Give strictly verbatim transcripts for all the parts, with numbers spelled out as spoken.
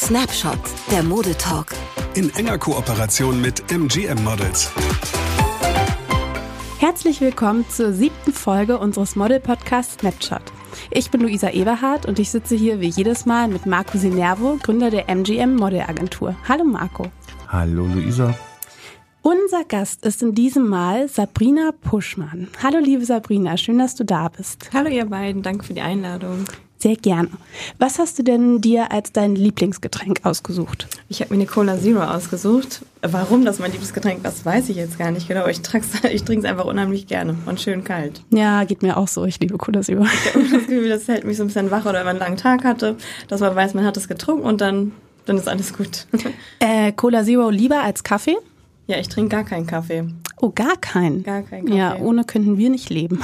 Snapshot, der Modetalk. In enger Kooperation mit M G M Models. Herzlich willkommen zur siebten Folge unseres Model-Podcasts Snapshot. Ich bin Luisa Eberhardt und ich sitze hier wie jedes Mal mit Marco Sinervo, Gründer der M G M Modelagentur. Hallo Marco. Hallo Luisa. Unser Gast ist in diesem Mal Sabrina Puschmann. Hallo liebe Sabrina, schön, dass du da bist. Hallo ihr beiden, danke für die Einladung. Sehr gerne. Was hast du denn dir als dein Lieblingsgetränk ausgesucht? Ich habe mir eine Cola Zero ausgesucht. Warum das mein Lieblingsgetränk ist, weiß ich jetzt gar nicht genau. Ich, ich trinke es einfach unheimlich gerne und schön kalt. Ja, geht mir auch so. Ich liebe Cola Zero. Ich habe das Gefühl, das hält mich so ein bisschen wach oder wenn man einen langen Tag hatte, dass man weiß, man hat es getrunken und dann, dann ist alles gut. Äh, Cola Zero lieber als Kaffee? Ja, ich trinke gar keinen Kaffee. Oh, gar keinen? Gar keinen Kaffee. Ja, ohne könnten wir nicht leben.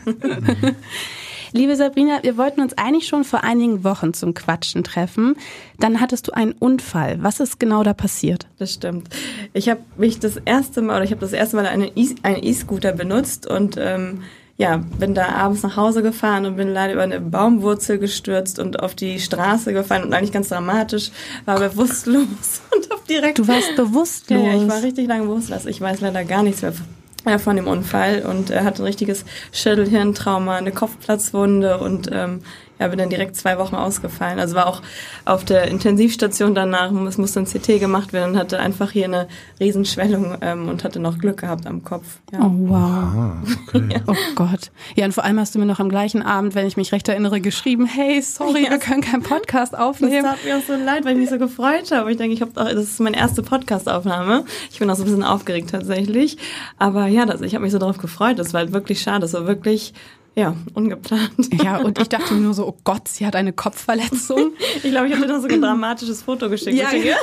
Liebe Sabrina, wir wollten uns eigentlich schon vor einigen Wochen zum Quatschen treffen. Dann hattest du einen Unfall. Was ist genau da passiert? Das stimmt. Ich habe mich das erste Mal, oder ich habe das erste Mal einen E- einen E-Scooter benutzt und ähm, ja, bin da abends nach Hause gefahren und bin leider über eine Baumwurzel gestürzt und auf die Straße gefallen und eigentlich ganz dramatisch, war bewusstlos und hab direkt... Du warst bewusstlos? Ja, ja, ich war richtig lange bewusstlos. Ich weiß leider gar nichts mehr von dem Unfall und er hatte ein richtiges Schädel-Hirntrauma, eine Kopfplatzwunde und ähm, ja, bin dann direkt zwei Wochen ausgefallen. Also war auch auf der Intensivstation danach, es musste ein C T gemacht werden und hatte einfach hier eine Riesenschwellung ähm, und hatte noch Glück gehabt am Kopf. Ja. Oh wow. Ah, okay. Ja. Oh Gott. Ja, und vor allem hast du mir noch am gleichen Abend, wenn ich mich recht erinnere, geschrieben, hey, sorry, ja. wir können keinen Podcast aufnehmen. Das tat mir auch so leid, weil ich mich so gefreut habe. Ich denke, ich habe auch, das ist meine erste Podcast-Aufnahme. Ich bin auch so ein bisschen aufgeregt tatsächlich. Aber ja, das, ich habe mich so darauf gefreut. Das war halt wirklich schade. Das war wirklich... Ja, ungeplant. Ja, und ich dachte mir nur so, oh Gott, sie hat eine Kopfverletzung. Ich glaube, ich habe dir noch so ein dramatisches Foto geschickt. Ja, ja.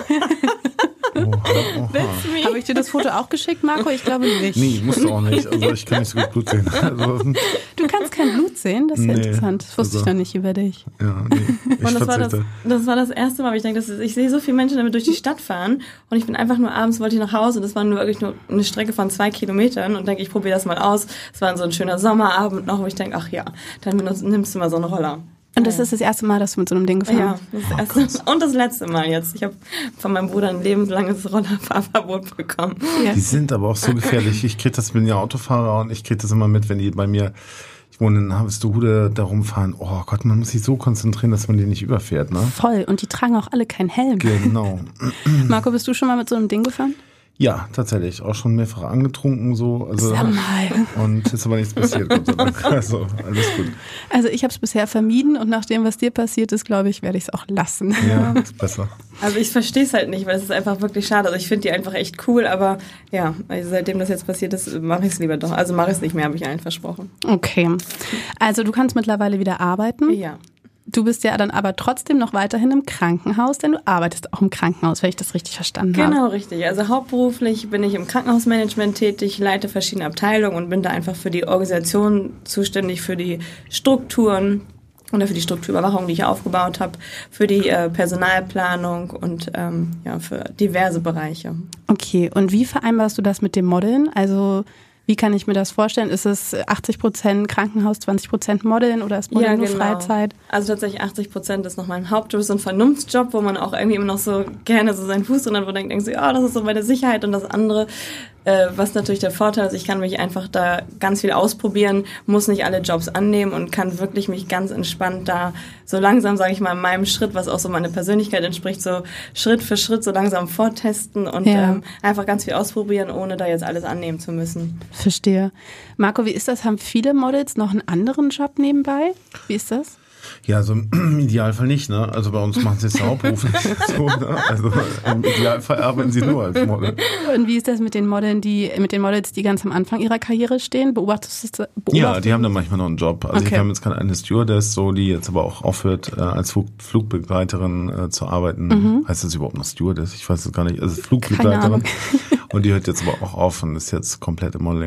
Oha, oha. Habe ich dir das Foto auch geschickt, Marco? Ich glaube nicht. Nee, musst du auch nicht. Also ich kann nicht so gut Blut sehen. Also, Du kannst kein Blut sehen? Das ist ja Nee, interessant. Das wusste also- ich noch nicht über dich. ja, nee. Ich Und das war das, verzichte. das war das erste Mal, weil ich denke, das ist, ich sehe so viele Menschen damit durch die Stadt fahren und ich bin einfach nur abends, wollte ich nach Hause, das war nur wirklich nur eine Strecke von zwei Kilometern und denke, ich probiere das mal aus. Es war so ein schöner Sommerabend noch, wo ich denke, ach ja, dann benutzt, nimmst du mal so einen Roller. Und das ist das erste Mal, dass du mit so einem Ding gefahren Ja, bist? das erste und das letzte Mal jetzt. Ich habe von meinem Bruder ein lebenslanges Rollerfahrverbot bekommen. Ja. Die sind aber auch so gefährlich. Ich kriege das, bin ja Autofahrer und ich kriege das immer mit, wenn die bei mir, ich wohne in Harvestehude, da rumfahren. Oh Gott, man muss sich so konzentrieren, dass man die nicht überfährt, ne? Voll. Und die tragen auch alle keinen Helm. Genau. Marco, bist du schon mal mit so einem Ding gefahren? Ja, tatsächlich. Auch schon mehrfach angetrunken so. Also, Sag mal. und ist aber nichts passiert, Gott sei Dank. Also, alles gut. Also ich habe es bisher vermieden und nach dem, was dir passiert ist, glaube ich, werde ich es auch lassen. Ja, ist besser. Also ich verstehe es halt nicht, weil es ist einfach wirklich schade. Also ich finde die einfach echt cool, aber ja, also seitdem das jetzt passiert ist, mache ich es lieber doch. Also mache ich es nicht mehr, habe ich allen versprochen. Okay. Also du kannst mittlerweile wieder arbeiten. Ja. Du bist ja dann aber trotzdem noch weiterhin im Krankenhaus, denn du arbeitest auch im Krankenhaus, wenn ich das richtig verstanden habe. Genau, richtig. Also hauptberuflich bin ich im Krankenhausmanagement tätig, leite verschiedene Abteilungen und bin da einfach für die Organisation zuständig, für die Strukturen oder für die Strukturüberwachung, die ich aufgebaut habe, für die äh, Personalplanung und ähm, ja, für diverse Bereiche. Okay, und wie vereinbarst du das mit dem Modeln? Also wie kann ich mir das vorstellen? Ist es achtzig Prozent Krankenhaus, zwanzig Prozent Modeln oder ist Modeln nur Freizeit? Also tatsächlich achtzig Prozent ist noch mein Hauptjob, so ein Vernunftsjob, wo man auch irgendwie immer noch so gerne so seinen Fuß drin hat, wo man denkt, denkt so, ja, das ist so meine Sicherheit und das andere, äh, was natürlich der Vorteil ist, ich kann mich einfach da ganz viel ausprobieren, muss nicht alle Jobs annehmen und kann wirklich mich ganz entspannt da so langsam, sage ich mal, in meinem Schritt, was auch so meine Persönlichkeit entspricht, so Schritt für Schritt so langsam vortesten und Ja. ähm, einfach ganz viel ausprobieren, ohne da jetzt alles annehmen zu müssen. Verstehe. Marco, wie ist das? Haben viele Models noch einen anderen Job nebenbei? Wie ist das? Ja, also im Idealfall nicht, ne? Also bei uns machen sie es hauptberuflich so, ne? Also im Idealfall arbeiten sie nur als Model. Und wie ist das mit den Modeln, die mit den Models, die ganz am Anfang ihrer Karriere stehen? Beobachtest du das? Ja, die haben dann manchmal noch einen Job. Also Okay. ich habe jetzt gerade eine Stewardess, so, die jetzt aber auch aufhört, äh, als Flug, Flugbegleiterin äh, zu arbeiten. Mhm. Heißt das überhaupt noch Stewardess? Ich weiß es gar nicht. Also Keine Flugbegleiterin. Ahnung. Und die hört jetzt aber auch auf und ist jetzt komplett im Modeling, ne?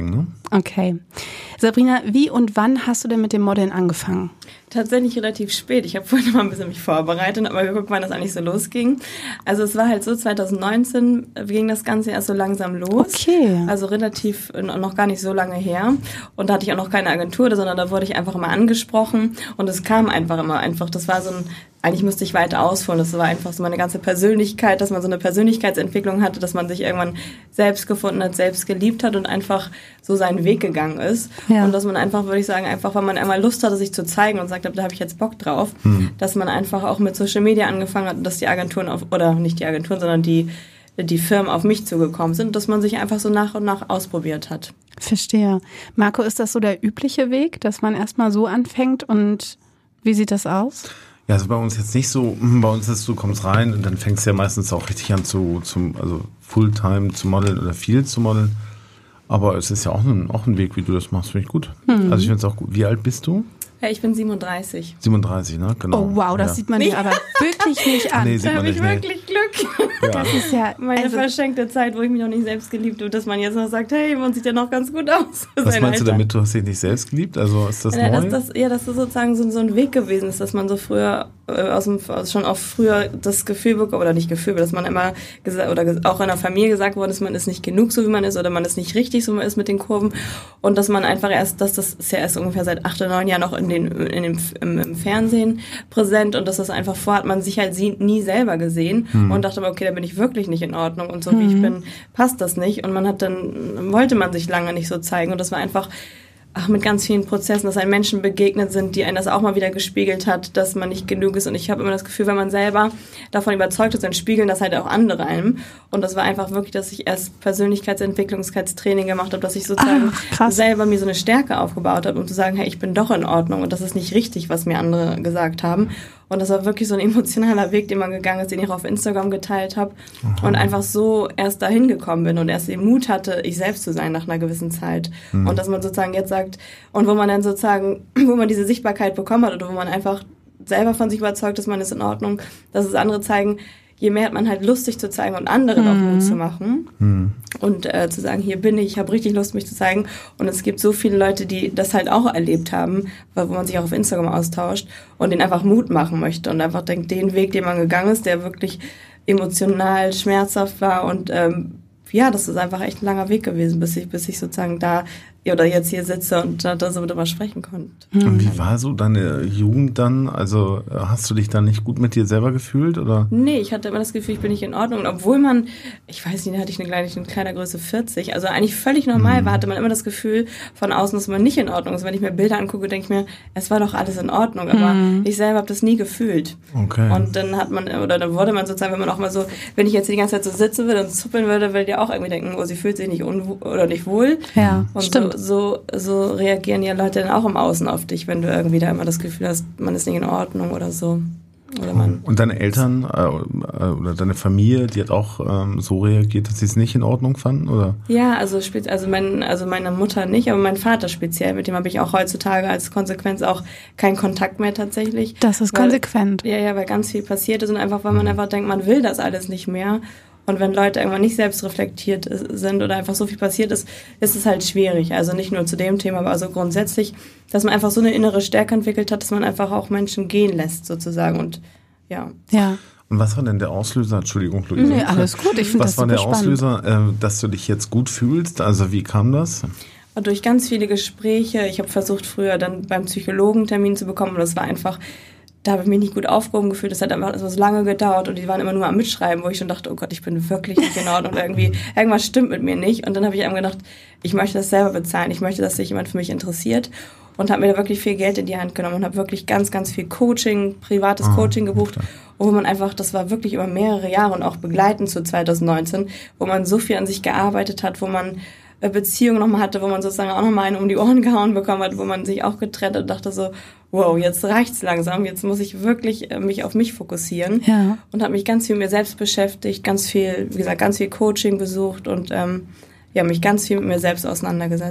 Okay. Sabrina, wie und wann hast du denn mit dem Modeln angefangen? Tatsächlich relativ spät. Ich habe vorhin mal ein bisschen mich vorbereitet, aber geguckt, wann das eigentlich so losging. Also es war halt so, zwanzig neunzehn ging das Ganze erst so langsam los. Okay. Also relativ noch gar nicht so lange her. Und da hatte ich auch noch keine Agentur, sondern da wurde ich einfach immer angesprochen. Und es kam einfach immer einfach. Das war so ein, eigentlich müsste ich weiter ausholen. Das war einfach so meine ganze Persönlichkeit, dass man so eine Persönlichkeitsentwicklung hatte, dass man sich irgendwann selbst gefunden hat, selbst geliebt hat und einfach so seinen Weg gegangen ist. Ja. Und dass man einfach, würde ich sagen, einfach, weil man einmal Lust hatte, sich zu zeigen und sagt, da habe ich jetzt Bock drauf, hm. dass man einfach auch mit Social Media angefangen hat, dass die Agenturen auf, oder nicht die Agenturen, sondern die, die Firmen auf mich zugekommen sind, dass man sich einfach so nach und nach ausprobiert hat. Verstehe. Marco, ist das so der übliche Weg, dass man erstmal so anfängt und wie sieht das aus? Ja, also bei uns jetzt nicht so, bei uns ist du kommst rein und dann fängst du ja meistens auch richtig an zu, zum, also Fulltime zu modeln oder viel zu modeln. Aber es ist ja auch ein, auch ein Weg, wie du das machst, finde ich gut. Hm. Also ich finde es auch gut. Wie alt bist du? Ja, ich bin siebenunddreißig. siebenunddreißig, ne? Genau. Oh wow, das ja. sieht man dir aber wirklich nicht an. Nee, sieht da habe ich nicht, wirklich nee. Glück. Ja. Das ist ja meine also, verschenkte Zeit, wo ich mich noch nicht selbst geliebt habe, dass man jetzt noch sagt, hey, man sieht ja noch ganz gut aus. Was meinst du damit, du hast dich nicht selbst geliebt? Also ist das ja, neu? Dass das, ja, dass das sozusagen so, so ein Weg gewesen ist, dass man so früher, äh, aus dem, aus, schon auch früher das Gefühl bekommt, oder nicht Gefühl, dass man immer, gesa- oder ges- auch in der Familie gesagt worden ist, man ist nicht genug, so wie man ist, oder man ist nicht richtig, so wie man ist mit den Kurven. Und dass man einfach erst, dass das ist ja erst ungefähr seit acht oder neun Jahren noch in den, in dem, im, im Fernsehen präsent und dass das einfach vorhat, man sich halt sie, nie selber gesehen hm. und dachte aber, okay, da bin ich wirklich nicht in Ordnung und so wie mhm. ich bin, passt das nicht. Und man hat dann, wollte man sich lange nicht so zeigen und das war einfach ach, mit ganz vielen Prozessen, dass einem Menschen begegnet sind, die einen das auch mal wieder gespiegelt hat, dass man nicht genug ist. Und ich habe immer das Gefühl, wenn man selber davon überzeugt ist, dann spiegeln das halt auch andere einem. Und das war einfach wirklich, dass ich erst Persönlichkeitsentwicklungstraining gemacht habe, dass ich sozusagen ach, selber mir so eine Stärke aufgebaut habe, um zu sagen, hey, ich bin doch in Ordnung und das ist nicht richtig, was mir andere gesagt haben. Und das war wirklich so ein emotionaler Weg, den man gegangen ist, den ich auch auf Instagram geteilt habe. Aha. Und einfach so erst dahin gekommen bin und erst den Mut hatte, ich selbst zu sein nach einer gewissen Zeit. Mhm. Und dass man sozusagen jetzt sagt, und wo man dann sozusagen, wo man diese Sichtbarkeit bekommen hat oder wo man einfach selber von sich überzeugt ist, man ist in Ordnung, dass es andere zeigen, je mehr hat man halt Lust, sich zu zeigen und anderen mhm. auch Mut zu machen mhm. und äh, zu sagen, hier bin ich, ich habe richtig Lust, mich zu zeigen. Und es gibt so viele Leute, die das halt auch erlebt haben, wo man sich auch auf Instagram austauscht und denen einfach Mut machen möchte und einfach denkt, den Weg, den man gegangen ist, der wirklich emotional schmerzhaft war und ähm, ja, das ist einfach echt ein langer Weg gewesen, bis ich, bis ich sozusagen da oder jetzt hier sitze und da, da so darüber sprechen konnte. Und wie war so deine Jugend dann? Also hast du dich dann nicht gut mit dir selber gefühlt, oder? Nee, ich hatte immer das Gefühl, ich bin nicht in Ordnung. Und obwohl man, ich weiß nicht, da hatte ich eine kleine, eine kleine Größe vierzig, also eigentlich völlig normal war, hatte man immer das Gefühl von außen, dass man nicht in Ordnung ist. Wenn ich mir Bilder angucke, denke ich mir, es war doch alles in Ordnung, aber mhm. ich selber habe das nie gefühlt. Okay. Und dann hat man, oder dann wurde man sozusagen, wenn man auch mal so, wenn ich jetzt die ganze Zeit so sitzen würde und zuppeln würde, würde ja auch irgendwie denken, oh, sie fühlt sich nicht unwohl oder nicht wohl. Ja, und stimmt. So, so, so reagieren ja Leute dann auch im Außen auf dich, wenn du irgendwie da immer das Gefühl hast, man ist nicht in Ordnung oder so. Oder man und deine Eltern äh, oder deine Familie, die hat auch ähm, so reagiert, dass sie es nicht in Ordnung fanden, oder? Ja, also also mein, also meine Mutter nicht, aber mein Vater speziell, mit dem habe ich auch heutzutage als Konsequenz auch keinen Kontakt mehr tatsächlich. Das ist weil, konsequent. Ja, ja, weil ganz viel passiert ist und einfach, weil man einfach denkt, man will das alles nicht mehr. Und wenn Leute irgendwann nicht selbst reflektiert sind oder einfach so viel passiert ist, ist es halt schwierig. Also nicht nur zu dem Thema, aber also grundsätzlich, dass man einfach so eine innere Stärke entwickelt hat, dass man einfach auch Menschen gehen lässt sozusagen und ja. Ja. Und was war denn der Auslöser? Entschuldigung, Luisa. Nee, alles gut. Ich finde das super spannend. Was war der Auslöser, äh, dass du dich jetzt gut fühlst? Also wie kam das? Und durch ganz viele Gespräche. Ich habe versucht, früher dann beim Psychologen einen Termin zu bekommen und das war einfach... Da habe ich mich nicht gut aufgehoben gefühlt, das hat einfach so lange gedauert und die waren immer nur am Mitschreiben, wo ich schon dachte, oh Gott, ich bin wirklich nicht in Ordnung und irgendwie, irgendwas stimmt mit mir nicht. Und dann habe ich einfach gedacht, ich möchte das selber bezahlen, ich möchte, dass sich jemand für mich interessiert und habe mir da wirklich viel Geld in die Hand genommen und habe wirklich ganz, ganz viel Coaching, privates ah, Coaching gebucht, wo man einfach, das war wirklich über mehrere Jahre und auch begleitend zu zwanzig neunzehn, wo man so viel an sich gearbeitet hat, wo man Beziehung nochmal hatte, wo man sozusagen auch nochmal einen um die Ohren gehauen bekommen hat, wo man sich auch getrennt hat und dachte so, wow, jetzt reicht's langsam, jetzt muss ich wirklich mich auf mich fokussieren. Ja. Und habe mich ganz viel mit mir selbst beschäftigt, ganz viel, wie gesagt, ganz viel Coaching besucht und ähm, ja, mich ganz viel mit mir selbst auseinandergesetzt.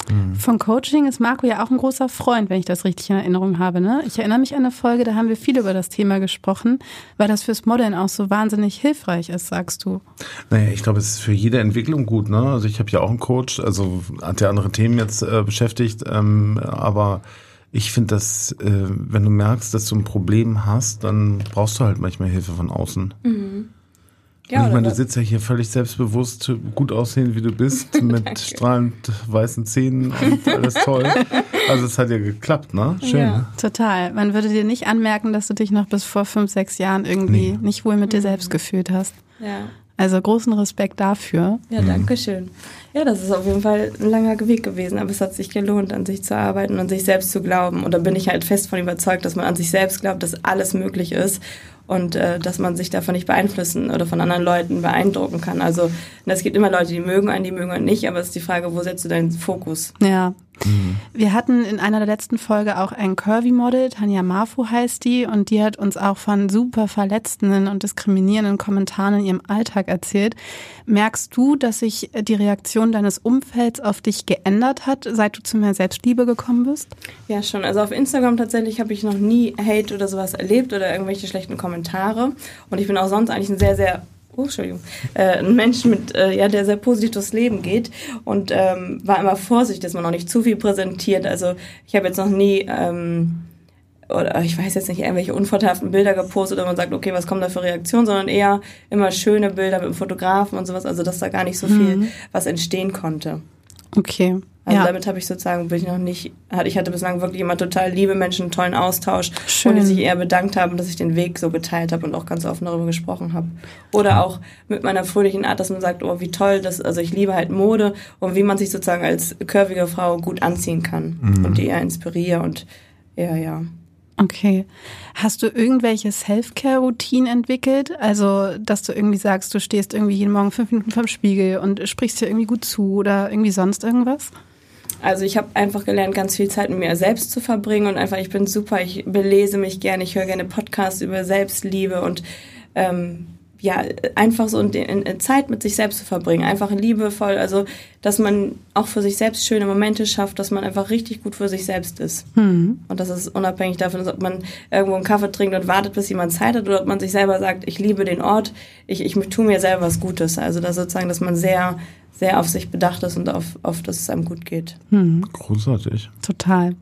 Von Coaching ist Marco ja auch ein großer Freund, wenn ich das richtig in Erinnerung habe. Ne? Ich erinnere mich an eine Folge, da haben wir viel über das Thema gesprochen, weil das fürs Modeln auch so wahnsinnig hilfreich ist, sagst du. Naja, ich glaube, es ist für jede Entwicklung gut. Ne? Also ich habe ja auch einen Coach, also hat ja andere Themen jetzt äh, beschäftigt, ähm, aber ich finde, dass äh, wenn du merkst, dass du ein Problem hast, dann brauchst du halt manchmal Hilfe von außen. Mhm. Ja, und ich meine, du sitzt ja hier völlig selbstbewusst, gut aussehend wie du bist, mit strahlend weißen Zähnen und alles toll. Also es hat ja geklappt, ne? Schön. Ja. Total. Man würde dir nicht anmerken, dass du dich noch bis vor fünf, sechs Jahren irgendwie nee. nicht wohl mit dir selbst gefühlt hast. Ja. Also großen Respekt dafür. Ja, danke schön. Ja, das ist auf jeden Fall ein langer Weg gewesen, aber es hat sich gelohnt, an sich zu arbeiten und an sich selbst zu glauben. Und da bin ich halt fest von überzeugt, dass man an sich selbst glaubt, dass alles möglich ist und äh, dass man sich davon nicht beeinflussen oder von anderen Leuten beeindrucken kann. Also es gibt immer Leute, die mögen einen, die mögen einen nicht, aber es ist die Frage, wo setzt du deinen Fokus? Ja. Mhm. Wir hatten in einer der letzten Folge auch ein Curvy-Model, Tanja Marfu heißt die, und die hat uns auch von super verletzenden und diskriminierenden Kommentaren in ihrem Alltag erzählt. Merkst du, dass sich die Reaktion deines Umfelds auf dich geändert hat, seit du zu mehr Selbstliebe gekommen bist? Ja, schon. Also auf Instagram tatsächlich habe ich noch nie Hate oder sowas erlebt oder irgendwelche schlechten Kommentare. Und ich bin auch sonst eigentlich ein sehr, sehr Oh, Entschuldigung, äh, ein Mensch, mit, äh, ja, der sehr positiv durchs Leben geht und ähm, war immer vorsichtig, dass man noch nicht zu viel präsentiert. Also ich habe jetzt noch nie, ähm, oder ich weiß jetzt nicht, irgendwelche unvorteilhaften Bilder gepostet oder man sagt, okay, was kommt da für Reaktionen, sondern eher immer schöne Bilder mit dem Fotografen und sowas, also dass da gar nicht so viel mhm. was entstehen konnte. Okay. Also ja. damit habe ich sozusagen, bin ich noch nicht, ich hatte bislang wirklich immer total liebe Menschen, einen tollen Austausch. Schön. Und die sich eher bedankt haben, dass ich den Weg so geteilt habe und auch ganz offen darüber gesprochen habe. Oder auch mit meiner fröhlichen Art, dass man sagt, oh, wie toll, das, also ich liebe halt Mode und wie man sich sozusagen als curvige Frau gut anziehen kann mhm. und die eher inspiriere und eher, ja. Okay. Hast du irgendwelche Self-Care-Routinen entwickelt? Also, dass du irgendwie sagst, du stehst irgendwie jeden Morgen fünf Minuten vorm Spiegel und sprichst dir irgendwie gut zu oder irgendwie sonst irgendwas? Also ich habe einfach gelernt, ganz viel Zeit mit mir selbst zu verbringen und einfach, ich bin super, ich belese mich gerne, ich höre gerne Podcasts über Selbstliebe und ähm, ja, einfach so in, in Zeit mit sich selbst zu verbringen, einfach liebevoll, also dass man auch für sich selbst schöne Momente schafft, dass man einfach richtig gut für sich selbst ist. Mhm. Und das ist unabhängig davon, ob man irgendwo einen Kaffee trinkt und wartet, bis jemand Zeit hat oder ob man sich selber sagt, ich liebe den Ort, ich, ich tue mir selber was Gutes. Also das sozusagen, dass man sehr, sehr auf sich bedacht ist und auf, auf dass es einem gut geht. Mhm. Großartig. Total.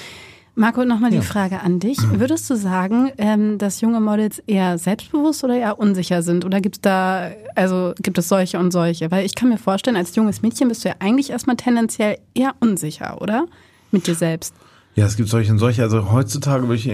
Marco, nochmal die ja. Frage an dich. Würdest du sagen, ähm, dass junge Models eher selbstbewusst oder eher unsicher sind? Oder gibt es da, also gibt es solche und solche? Weil ich kann mir vorstellen, als junges Mädchen bist du ja eigentlich erstmal tendenziell eher unsicher, oder? Mit dir selbst. Ja, es gibt solche und solche. Also heutzutage würde ich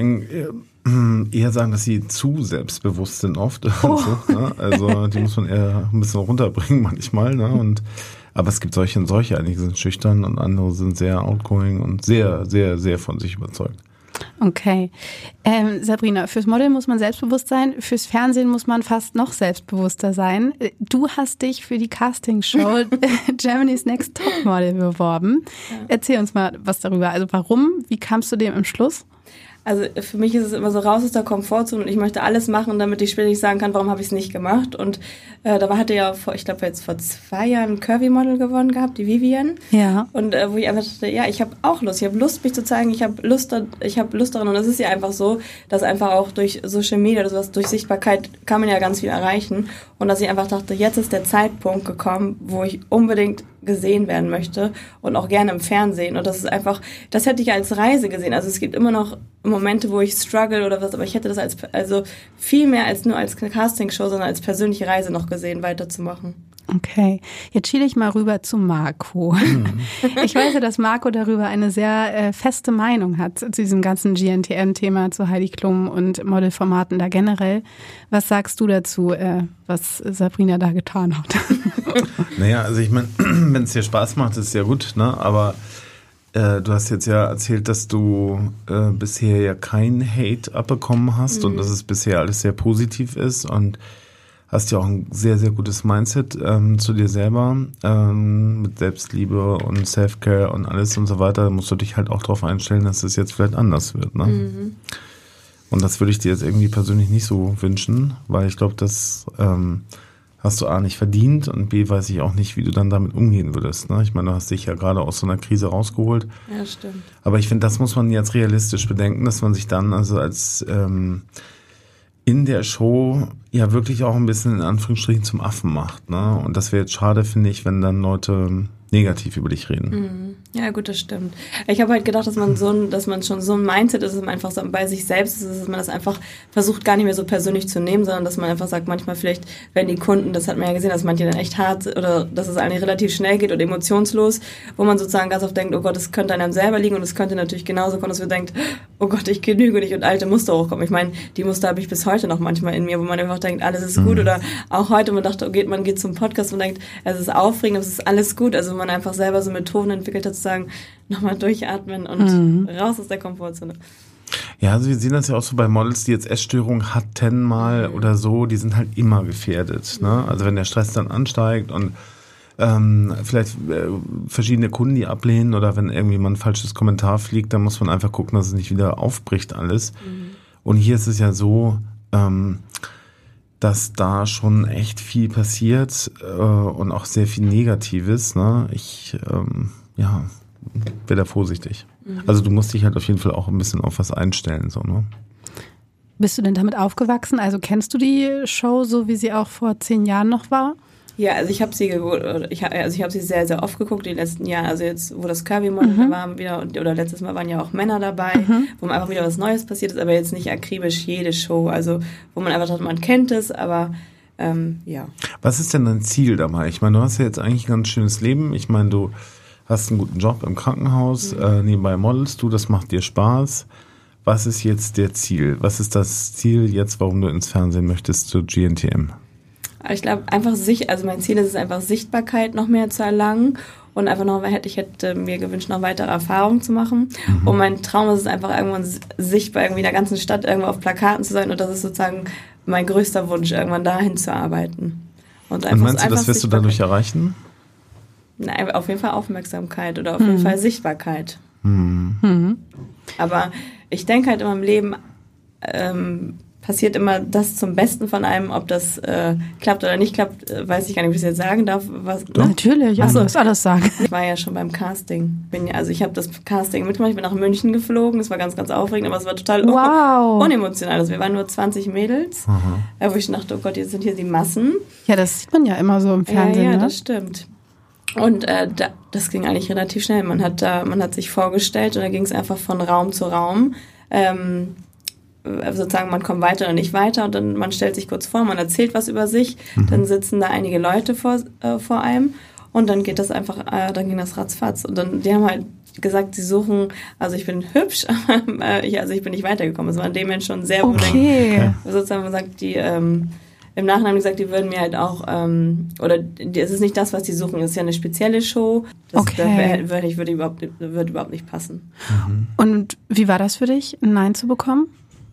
eher sagen, dass sie zu selbstbewusst sind oft. Oh. Und so, ne? Also die muss man eher ein bisschen runterbringen manchmal. Ne? Und aber es gibt solche und solche. Einige sind schüchtern und andere sind sehr outgoing und sehr, sehr, sehr von sich überzeugt. Okay. Ähm, Sabrina, fürs Model muss man selbstbewusst sein, fürs Fernsehen muss man fast noch selbstbewusster sein. Du hast dich für die Castingshow Germany's Next Topmodel beworben. Ja. Erzähl uns mal was darüber. Also warum? Wie kamst du dem im Schluss? Also für mich ist es immer so raus aus der Komfortzone und ich möchte alles machen, damit ich später nicht sagen kann, warum habe ich es nicht gemacht. Und äh, da hatte ja, vor, ich glaube jetzt vor zwei Jahren ein Curvy-Model gewonnen gehabt, die Vivian. Ja. Und äh, wo ich einfach dachte, ja, ich habe auch Lust, ich habe Lust, mich zu zeigen, ich habe Lust, ich habe Lust daran. Und es ist ja einfach so, dass einfach auch durch Social Media oder sowas, durch Sichtbarkeit kann man ja ganz viel erreichen. Und dass ich einfach dachte, jetzt ist der Zeitpunkt gekommen, wo ich unbedingt gesehen werden möchte und auch gerne im Fernsehen. Und das ist einfach, das hätte ich als Reise gesehen. Also es gibt immer noch Momente, wo ich struggle oder was, aber ich hätte das als, also viel mehr als nur als Castingshow, sondern als persönliche Reise noch gesehen, weiterzumachen. Okay, jetzt schiele ich mal rüber zu Marco. Mhm. Ich weiß ja, dass Marco darüber eine sehr äh, feste Meinung hat zu diesem ganzen G N T M-Thema, zu Heidi Klum und Modelformaten da generell. Was sagst du dazu, äh, was Sabrina da getan hat? Naja, also ich meine, wenn es dir Spaß macht, ist es ja gut, ne? Aber äh, du hast jetzt ja erzählt, dass du äh, bisher ja keinen Hate abbekommen hast mhm. und dass es bisher alles sehr positiv ist und hast ja auch ein sehr, sehr gutes Mindset ähm, zu dir selber, ähm, mit Selbstliebe und Self-Care und alles und so weiter. Da musst du dich halt auch darauf einstellen, dass es jetzt vielleicht anders wird. Ne? Mhm. Und das würde ich dir jetzt irgendwie persönlich nicht so wünschen, weil ich glaube, dass ähm, hast du A nicht verdient und B weiß ich auch nicht, wie du dann damit umgehen würdest. Ne? Ich meine, du hast dich ja gerade aus so einer Krise rausgeholt. Ja, stimmt. Aber ich finde, das muss man jetzt realistisch bedenken, dass man sich dann also als ähm, in der Show ja wirklich auch ein bisschen in Anführungsstrichen zum Affen macht. Ne? Und das wäre jetzt schade, finde ich, wenn dann Leute negativ über dich reden. Mhm. Ja, gut, das stimmt. Ich habe halt gedacht, dass man so ein, dass man schon so ein Mindset ist, dass man einfach so bei sich selbst ist, dass man das einfach versucht, gar nicht mehr so persönlich zu nehmen, sondern dass man einfach sagt, manchmal vielleicht, wenn die Kunden, das hat man ja gesehen, dass manche dann echt hart oder dass es eigentlich relativ schnell geht oder emotionslos, wo man sozusagen ganz oft denkt, oh Gott, das könnte an einem selber liegen und es könnte natürlich genauso kommen, dass man denkt, oh Gott, ich genüge nicht und alte Muster hochkommen. Ich meine, die Muster habe ich bis heute noch manchmal in mir, wo man einfach denkt, alles ist gut, mhm. oder auch heute, man dachte, okay, man geht zum Podcast und denkt, es ist aufregend, es ist alles gut, also man einfach selber so Methoden entwickelt hat, zu sagen, nochmal durchatmen und mhm. raus aus der Komfortzone. Ja, also wir sehen das ja auch so bei Models, die jetzt Essstörungen hatten mal mhm. oder so, die sind halt immer gefährdet. Ne? Also wenn der Stress dann ansteigt und ähm, vielleicht äh, verschiedene Kunden die ablehnen oder wenn irgendwie mal ein falsches Kommentar fliegt, dann muss man einfach gucken, dass es nicht wieder aufbricht alles. Mhm. Und hier ist es ja so, ähm, dass da schon echt viel passiert äh, und auch sehr viel Negatives. Ne? Ich, ähm, ja, wäre da vorsichtig. Mhm. Also du musst dich halt auf jeden Fall auch ein bisschen auf was einstellen. So, ne? Bist du denn damit aufgewachsen? Also kennst du die Show so, wie sie auch vor zehn Jahren noch war? Ja, also ich habe sie ich hab, also ich habe sie sehr, sehr oft geguckt die letzten Jahre. Also jetzt, wo das Curvy-Model mhm. war, wieder, oder letztes Mal waren ja auch Männer dabei, mhm. wo man einfach wieder was Neues passiert ist, aber jetzt nicht akribisch jede Show. Also wo man einfach dachte, man kennt es, aber ähm, ja. Was ist denn dein Ziel dabei? Ich meine, du hast ja jetzt eigentlich ein ganz schönes Leben. Ich meine, du hast einen guten Job im Krankenhaus, mhm. äh, nebenbei modelst du, das macht dir Spaß. Was ist jetzt der Ziel? Was ist das Ziel jetzt, warum du ins Fernsehen möchtest zu G N T M? Ich glaube, einfach sich, also mein Ziel ist es einfach, Sichtbarkeit noch mehr zu erlangen und einfach noch, ich hätte mir gewünscht, noch weitere Erfahrungen zu machen. Mhm. Und mein Traum ist es einfach, irgendwann sichtbar irgendwie in der ganzen Stadt irgendwo auf Plakaten zu sein und das ist sozusagen mein größter Wunsch, irgendwann dahin zu arbeiten. Und, einfach, und meinst du, das wirst du dadurch erreichen? Nein, auf jeden Fall Aufmerksamkeit oder auf mhm. jeden Fall Sichtbarkeit. Mhm. Mhm. Aber ich denke halt in meinem Leben, ähm, passiert immer das zum Besten von einem, ob das äh, klappt oder nicht klappt, äh, weiß ich gar nicht, ob ich es jetzt sagen darf. Was, ne? Natürlich, ja, du musst alles sagen. Ich war ja schon beim Casting. Bin ja, also ich habe das Casting mitgemacht, ich bin nach München geflogen, das war ganz, ganz aufregend, aber es war total wow. unemotional. Also wir waren nur zwanzig Mädels, äh, wo ich dachte, oh Gott, jetzt sind hier die Massen. Ja, das sieht man ja immer so im Fernsehen. Ja, ja, ne? das stimmt. Und äh, da, das ging eigentlich relativ schnell. Man hat da, man hat sich vorgestellt und da ging es einfach von Raum zu Raum. Ähm, sozusagen, man kommt weiter oder nicht weiter und dann man stellt sich kurz vor, man erzählt was über sich, mhm. dann sitzen da einige Leute vor, äh, vor einem und dann geht das einfach, äh, dann ging das ratzfatz und dann, die haben halt gesagt, sie suchen, also ich bin hübsch, aber äh, ich, also ich bin nicht weitergekommen, es war in dem Moment schon sehr okay. Denken, sozusagen, man sagt, die, ähm, im Nachhinein haben die gesagt, die würden mir halt auch, ähm, oder es ist nicht das, was die suchen, es ist ja eine spezielle Show, das okay. würde, ich, würde, überhaupt, würde überhaupt nicht passen. Mhm. Und wie war das für dich, ein Nein zu bekommen?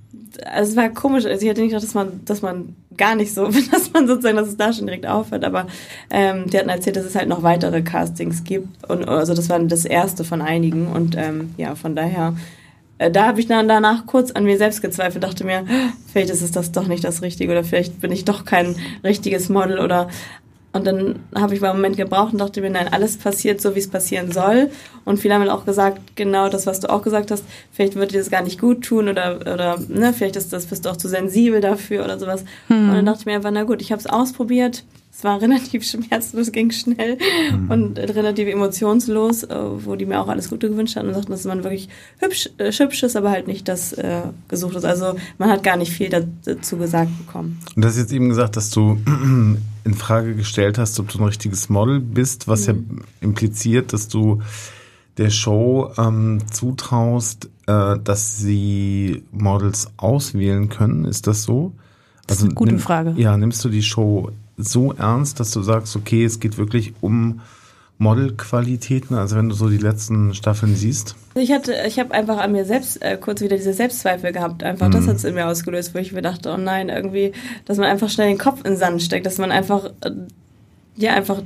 Also es war komisch, also ich hätte nicht gedacht, dass man, dass man gar nicht so, dass man sozusagen, dass es da schon direkt aufhört, aber ähm, die hatten erzählt, dass es halt noch weitere Castings gibt und also das war das erste von einigen und ähm, ja, von daher, äh, da habe ich dann danach kurz an mir selbst gezweifelt, dachte mir, vielleicht ist es das doch nicht das Richtige oder vielleicht bin ich doch kein richtiges Model oder und dann habe ich mal einen Moment gebraucht und dachte mir, nein, alles passiert so, wie es passieren soll. Und viele haben auch gesagt, genau das, was du auch gesagt hast, vielleicht wird dir das gar nicht gut tun oder, oder ne, vielleicht ist das, bist du auch zu sensibel dafür oder sowas. Hm. Und dann dachte ich mir einfach, na gut, ich habe es ausprobiert. Es war relativ schmerzlos, ging schnell hm. und relativ emotionslos, wo die mir auch alles Gute gewünscht haben und sagten, dass man wirklich hübsch, äh, hübsch ist, aber halt nicht das äh, gesucht ist. Also man hat gar nicht viel dazu gesagt bekommen. Und du hast jetzt eben gesagt, dass du in Frage gestellt hast, ob du ein richtiges Model bist, was mhm. ja impliziert, dass du der Show ähm, zutraust, äh, dass sie Models auswählen können. Ist das so? Das ist eine gute nimm, Frage. Ja, nimmst du die Show so ernst, dass du sagst, okay, es geht wirklich um Modelqualitäten, also wenn du so die letzten Staffeln siehst? Ich hatte, ich habe einfach an mir selbst äh, kurz wieder diese Selbstzweifel gehabt. Einfach, mhm. das hat es in mir ausgelöst, wo ich mir dachte, oh nein, irgendwie, dass man einfach schnell den Kopf in den Sand steckt, dass man einfach, äh, ja, einfach,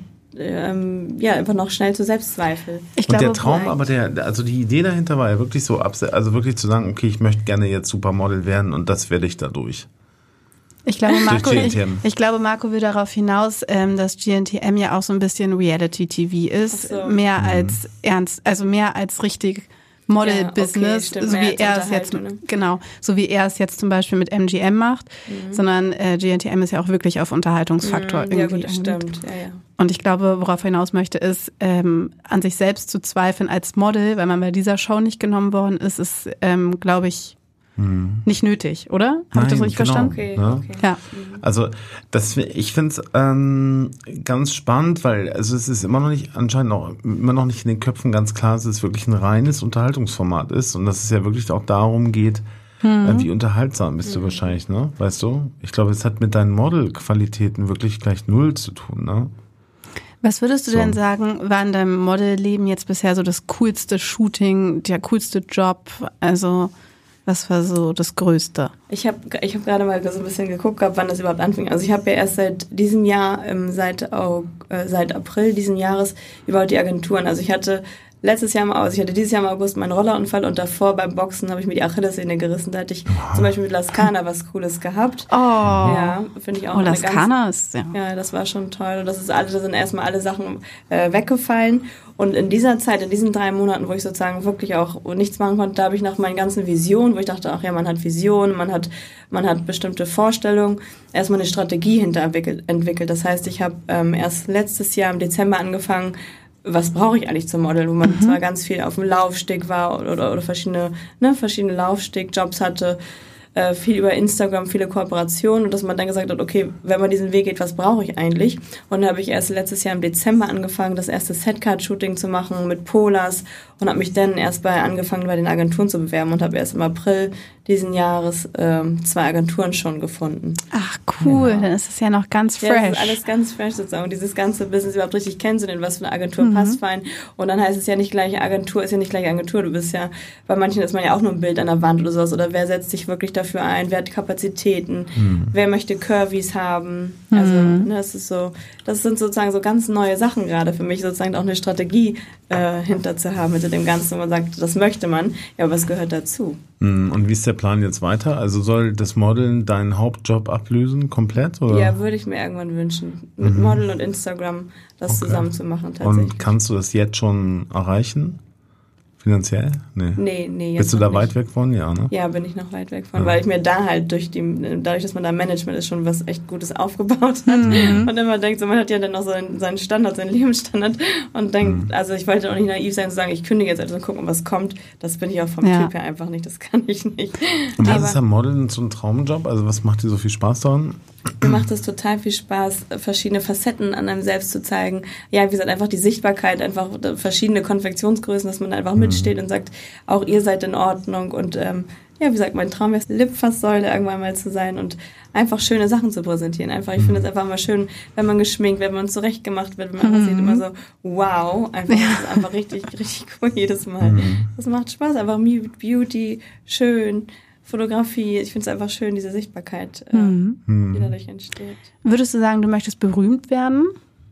ähm, ja, einfach noch schnell zu Selbstzweifel. Ich Und glaube, der Traum, aber der, also die Idee dahinter war ja wirklich so, also wirklich zu sagen, okay, ich möchte gerne jetzt Supermodel werden und das werde ich dadurch. Ich glaube, Marco, G ich, N T M. ich glaube, Marco will darauf hinaus, ähm, dass G N T M ja auch so ein bisschen Reality-T V ist, Ach so. mehr Mhm. als ernst, also mehr als richtig Model-Business, Ja, okay, stimmt, so mehr wie als er es jetzt, Unterhaltung, ne? genau, so wie er es jetzt zum Beispiel mit M G M macht, Mhm. sondern äh, G N T M ist ja auch wirklich auf Unterhaltungsfaktor Mhm, ja irgendwie. gut, das angelegt. stimmt. Ja, ja. Und ich glaube, worauf er hinaus möchte, ist, ähm, an sich selbst zu zweifeln als Model, weil man bei dieser Show nicht genommen worden ist, ist, ähm, glaube ich, nicht nötig, oder? Habe ich das Nein, richtig genau. verstanden? Okay, Ja. okay. Ja. Also das, ich finde es ähm, ganz spannend, weil also es ist immer noch nicht, anscheinend noch, immer noch nicht in den Köpfen ganz klar, dass es wirklich ein reines Unterhaltungsformat ist und dass es ja wirklich auch darum geht, Mhm. äh, wie unterhaltsam bist du wahrscheinlich, ne? Weißt du? Ich glaube, es hat mit deinen Modelqualitäten wirklich gleich null zu tun, ne? Was würdest du So. denn sagen, war in deinem Modelleben jetzt bisher so das coolste Shooting, der coolste Job? Also was war so das Größte? Ich habe ich hab gerade mal so ein bisschen geguckt, gehabt, wann das überhaupt anfing. Also ich habe ja erst seit diesem Jahr, ähm, seit, Au- äh, seit April diesen Jahres überhaupt die Agenturen. Also ich hatte letztes Jahr, im- also ich hatte dieses Jahr im August meinen Rollerunfall und davor beim Boxen habe ich mir die Achillessehne gerissen. Da hatte ich zum Beispiel mit Laskana was Cooles gehabt. Oh, Ja, finde ich auch oh eine ganz... Laskana ist, ja. Ja, das war schon toll. Und das ist alles, da sind erstmal alle Sachen äh, weggefallen. Und in dieser Zeit, in diesen drei Monaten, wo ich sozusagen wirklich auch nichts machen konnte, da habe ich nach meinen ganzen Visionen, wo ich dachte, ach ja, man hat Visionen, man hat, man hat bestimmte Vorstellungen, erstmal eine Strategie hinterentwickelt. entwickelt. Das heißt, ich habe ähm, erst letztes Jahr im Dezember angefangen, was brauche ich eigentlich zum Modeln, wo man Mhm. zwar ganz viel auf dem Laufsteg war oder, oder, oder verschiedene, ne, verschiedene Laufstegjobs hatte, äh, viel über Instagram, viele Kooperationen und dass man dann gesagt hat, okay, wenn man diesen Weg geht, was brauche ich eigentlich? Und dann habe ich erst letztes Jahr im Dezember angefangen, das erste Setcard-Shooting zu machen mit Polas und habe mich dann erst bei angefangen, bei den Agenturen zu bewerben und habe erst im April diesen Jahres ähm, zwei Agenturen schon gefunden. Ach cool, Genau. dann ist es ja noch ganz Ja, das fresh. ist alles ganz fresh sozusagen. Und dieses ganze Business überhaupt richtig kennenzulernen, was für eine Agentur Mhm. passt fein. Und dann heißt es ja nicht gleich Agentur, ist ja nicht gleich Agentur. Du bist ja, bei manchen ist man ja auch nur ein Bild an der Wand oder sowas. Oder wer setzt sich wirklich dafür ein? Wer hat Kapazitäten? Wer möchte Curvys haben? Also, Mhm. ne, das ist so, das sind sozusagen so ganz neue Sachen gerade für mich, sozusagen auch eine Strategie äh, hinter zu haben mit dem Ganzen, wo man sagt, das möchte man. Ja, aber was gehört dazu? Hm, Und wie ist der Plan jetzt weiter? Also soll das Modeln deinen Hauptjob ablösen, komplett? Oder? Ja, würde ich mir irgendwann wünschen, mit Mhm. Model und Instagram das Okay. zusammen zu machen tatsächlich. Und kannst du das jetzt schon erreichen? Finanziell? Nee. Nee, nee. jetzt Bist du noch da nicht. weit weg von? Ja, ne? Ja, bin ich noch weit weg von, Ja. weil ich mir da halt durch die, dadurch, dass man da Management ist, schon was echt Gutes aufgebaut hat Mhm. und immer denkt, so, man hat ja dann noch so seinen, seinen Standard, seinen Lebensstandard und denkt, Mhm. also ich wollte auch nicht naiv sein und sagen, ich kündige jetzt also und gucken, was kommt. Das bin ich auch vom Ja. Typ her einfach nicht, das kann ich nicht. Und was Aber ist am Modeln so ein Traumjob? Also was macht dir so viel Spaß daran? mir macht es total viel Spaß, verschiedene Facetten an einem selbst zu zeigen. Ja, wie gesagt, einfach die Sichtbarkeit, einfach verschiedene Konfektionsgrößen, dass man einfach mitsteht und sagt, auch ihr seid in Ordnung. Und ähm, ja, wie gesagt, mein Traum wäre es, Lipfasssäule irgendwann mal zu sein und einfach schöne Sachen zu präsentieren. Einfach, ich finde es einfach immer schön, wenn man geschminkt, wenn man zurechtgemacht wird, wenn man einfach sieht, immer so, wow, einfach, das ist einfach richtig, richtig cool jedes Mal. Das macht Spaß, einfach Beauty, schön. Fotografie, ich finde es einfach schön, diese Sichtbarkeit, äh, Mhm. die dadurch entsteht. Würdest du sagen, du möchtest berühmt werden?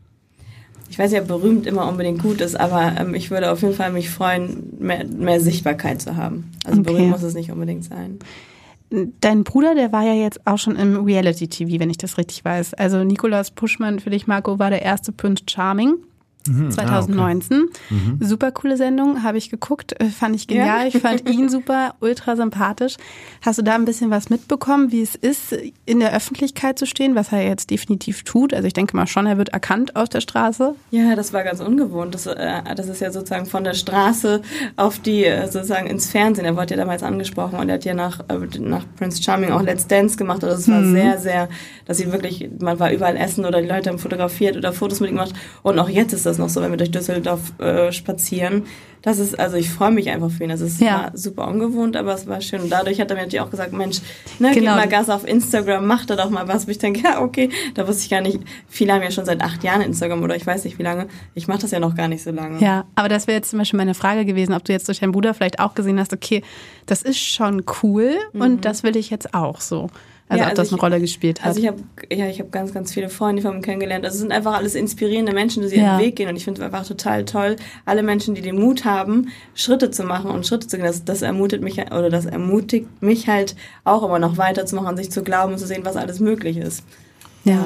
Ich weiß ja, berühmt immer unbedingt gut ist, aber ähm, ich würde auf jeden Fall mich freuen, mehr, mehr Sichtbarkeit zu haben. Also Okay. berühmt muss es nicht unbedingt sein. Dein Bruder, der war ja jetzt auch schon im Reality-T V, wenn ich das richtig weiß. Also Nikolaus Puschmann, für dich, Marco, war der erste Prince Charming. zwanzig neunzehn. Super coole Sendung, habe ich geguckt, äh, fand ich genial. Ja. Ich fand ihn super, ultra sympathisch. Hast du da ein bisschen was mitbekommen, wie es ist, in der Öffentlichkeit zu stehen, was er jetzt definitiv tut? Also ich denke mal schon, er wird erkannt auf der Straße. Ja, das war ganz ungewohnt. Das, äh, das ist ja sozusagen von der Straße auf die, äh, sozusagen ins Fernsehen. Er wurde ja damals angesprochen und er hat ja nach, äh, nach Prince Charming auch Let's Dance gemacht. Also es war Mhm. sehr, sehr, dass sie wirklich, man war überall essen oder die Leute haben fotografiert oder Fotos mit ihm gemacht. Und auch jetzt ist das noch so, wenn wir durch Düsseldorf äh, spazieren. Das ist, also ich freue mich einfach für ihn. Das ist Ja. war super ungewohnt, aber es war schön. Und dadurch hat er mir natürlich auch gesagt, Mensch, ne, Genau. gib mal Gas auf Instagram, mach da doch mal was. Wo ich denke, ja, okay, da wusste ich gar nicht. Viele haben ja schon seit acht Jahren Instagram oder ich weiß nicht wie lange. Ich mache das ja noch gar nicht so lange. Ja, aber das wäre jetzt zum Beispiel meine Frage gewesen, ob du jetzt durch deinen Bruder vielleicht auch gesehen hast, okay, das ist schon cool und das will ich jetzt auch so. Also ja, ob also das ich, eine Rolle gespielt hat. Also ich habe ja, ich habe ganz, ganz viele Freunde von mir kennengelernt. Also es sind einfach alles inspirierende Menschen, die ihren Ja. Weg gehen. Und ich finde es einfach total toll, alle Menschen, die den Mut haben, Schritte zu machen und Schritte zu gehen. Das, das ermutigt mich oder das ermutigt mich halt auch immer noch weiterzumachen, an sich zu glauben und zu sehen, was alles möglich ist. Ja.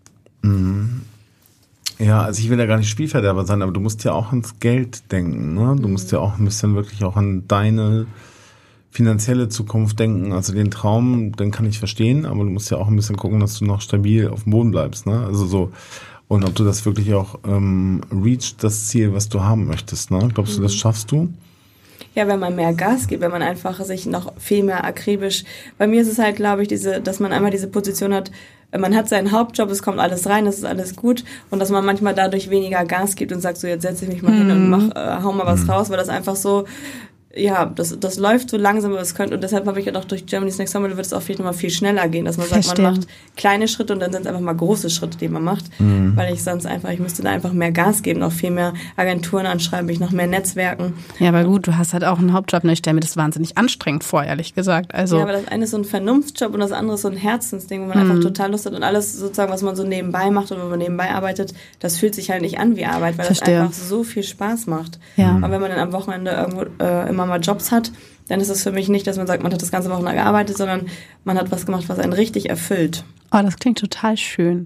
Mhm. Ja, also ich will ja gar nicht Spielverderber sein, aber du musst ja auch ans Geld denken, ne? Du musst ja auch ein bisschen wirklich auch an deine finanzielle Zukunft denken. Also den Traum, den kann ich verstehen, aber du musst ja auch ein bisschen gucken, dass du noch stabil auf dem Boden bleibst, ne? Also so, und ob du das wirklich auch ähm, reachst, das Ziel, was du haben möchtest, ne? Glaubst du, das schaffst du? Ja, wenn man mehr Gas gibt, wenn man einfach sich noch viel mehr akribisch, bei mir ist es halt, glaube ich, diese, dass man einmal diese Position hat, man hat seinen Hauptjob, es kommt alles rein, es ist alles gut und dass man manchmal dadurch weniger Gas gibt und sagt so, jetzt setze ich mich mal hin und mach, äh, hau mal was raus, weil das einfach so, ja, das, das läuft so langsam, aber es könnte, und deshalb habe ich gedacht, durch Germany's Next Topmodel wird es auch vielleicht mal viel schneller gehen, dass man sagt, Verstehe. man macht kleine Schritte und dann sind es einfach mal große Schritte, die man macht, Mhm. weil ich sonst einfach, ich müsste da einfach mehr Gas geben, noch viel mehr Agenturen anschreiben, ich noch mehr Netzwerken. Ja, aber gut, du hast halt auch einen Hauptjob, ne? Ich stelle mir das wahnsinnig anstrengend vor, ehrlich gesagt. Also Ja, aber das eine ist so ein Vernunftsjob und das andere ist so ein Herzensding, wo man Mhm. einfach total Lust hat und alles sozusagen, was man so nebenbei macht oder wo man nebenbei arbeitet, das fühlt sich halt nicht an wie Arbeit, weil Verstehe. das einfach so viel Spaß macht. Ja. Und wenn man dann am Wochenende irgendwo äh, immer mal Jobs hat, dann ist es für mich nicht, dass man sagt, man hat das ganze Wochenende gearbeitet, sondern man hat was gemacht, was einen richtig erfüllt. oh, das klingt total schön.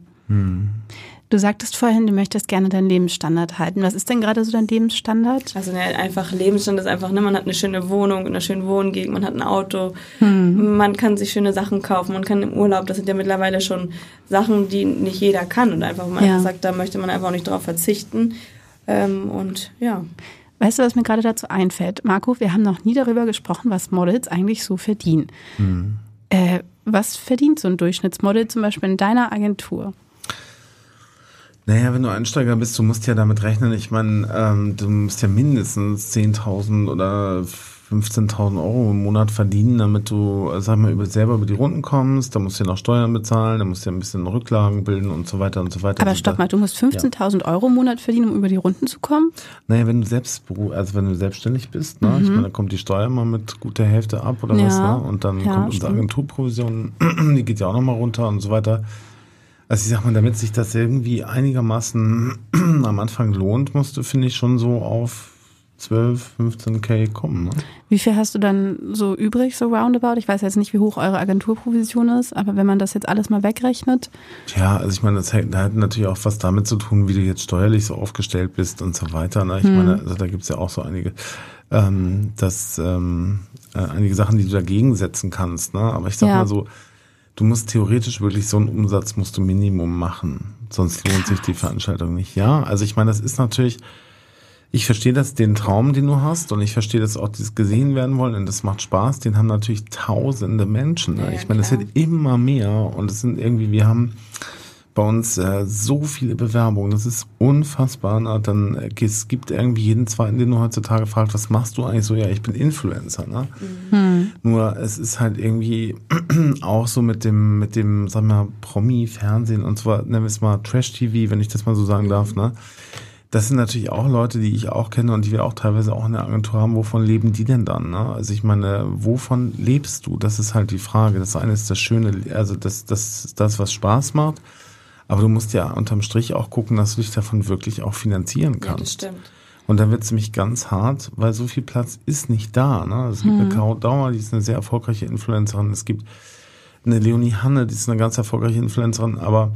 Du sagtest vorhin, du möchtest gerne deinen Lebensstandard halten. Was ist denn gerade so dein Lebensstandard? Also ne, einfach Lebensstand ist einfach, ne, man hat eine schöne Wohnung, eine schöne Wohngegend, man hat ein Auto, man kann sich schöne Sachen kaufen, man kann im Urlaub, das sind ja mittlerweile schon Sachen, die nicht jeder kann und einfach, wo man Ja. einfach sagt, da möchte man einfach auch nicht drauf verzichten ähm, und ja. Weißt du, was mir gerade dazu einfällt? Marco, wir haben noch nie darüber gesprochen, was Models eigentlich so verdienen. Äh, was verdient so ein Durchschnittsmodel zum Beispiel in deiner Agentur? Naja, wenn du Einsteiger bist, du musst ja damit rechnen, ich meine, ähm, du musst ja mindestens zehntausend oder fünfzehntausend Euro im Monat verdienen, damit du, sag mal, über, selber über die Runden kommst, da musst du ja noch Steuern bezahlen, da musst du ja ein bisschen Rücklagen bilden und so weiter und so weiter. Aber Also stopp da- mal, du musst fünfzehntausend Euro im Monat verdienen, um über die Runden zu kommen? Naja, wenn du selbst, also wenn du selbstständig bist, ne, ich meine, da kommt die Steuer mal mit guter Hälfte ab oder Ja. was, ne, und dann Ja, kommt unsere stimmt. Agenturprovision, die geht ja auch nochmal runter und so weiter. Also ich sag mal, damit sich das irgendwie einigermaßen am Anfang lohnt, musst du, finde ich, schon so auf zwölf, fünfzehn K kommen, ne? Wie viel hast du dann so übrig, so roundabout? Ich weiß jetzt nicht, wie hoch eure Agenturprovision ist, aber wenn man das jetzt alles mal wegrechnet. Ja, also ich meine, das hat, das hat natürlich auch was damit zu tun, wie du jetzt steuerlich so aufgestellt bist und so weiter. Ne? Ich meine, also da gibt's ja auch so einige, ähm, das, ähm, äh, einige Sachen, die du dagegen setzen kannst. Ne? Aber ich sag Ja. mal so, du musst theoretisch wirklich so einen Umsatz musst du Minimum machen. Sonst lohnt sich die Veranstaltung nicht. Ja, also ich meine, das ist natürlich, ich verstehe das, den Traum, den du hast, und ich verstehe das auch, dieses gesehen werden wollen, und das macht Spaß, den haben natürlich tausende Menschen. Ne? Ja, Ich meine, es klar. wird immer mehr, und es sind irgendwie, wir haben bei uns äh, so viele Bewerbungen, das ist unfassbar. Ne? Dann äh, es gibt irgendwie jeden zweiten, den du heutzutage fragst, was machst du eigentlich so? Ja, ich bin Influencer. Ne? Hm. Nur es ist halt irgendwie auch so mit dem, mit dem, sag mal, Promi-Fernsehen und zwar, nennen wir es mal Trash-T V, wenn ich das mal so sagen darf, ne? Das sind natürlich auch Leute, die ich auch kenne und die wir auch teilweise auch in der Agentur haben. Wovon leben die denn dann? Ne? Also ich meine, wovon lebst du? Das ist halt die Frage. Das eine ist das Schöne, also das, das ist das, was Spaß macht. Aber du musst ja unterm Strich auch gucken, dass du dich davon wirklich auch finanzieren Ja, das kannst. stimmt. Und dann wird es nämlich ganz hart, weil so viel Platz ist nicht da. Ne? Es gibt eine Caro Dauer, die ist eine sehr erfolgreiche Influencerin. Es gibt eine Leonie Hanne, die ist eine ganz erfolgreiche Influencerin. Aber